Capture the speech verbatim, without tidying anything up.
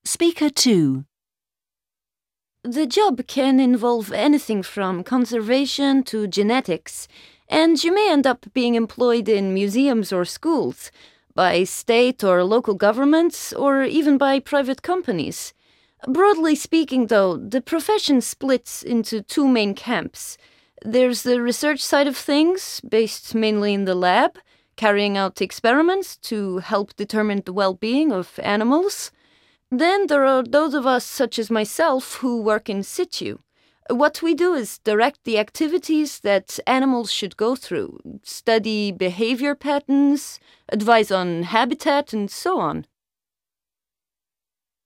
Speaker two. The job can involve anything from conservation to genetics, and you may end up being employed in museums or schools, by state or local governments, or even by private companies. Broadly speaking, though, the profession splits into two main camps. There's the research side of things, based mainly in the lab, carrying out experiments to help determine the well-being of animals. Then there are those of us, such as myself, who work in situ. What we do is direct the activities that animals should go through, study behavior patterns, advise on habitat, and so on.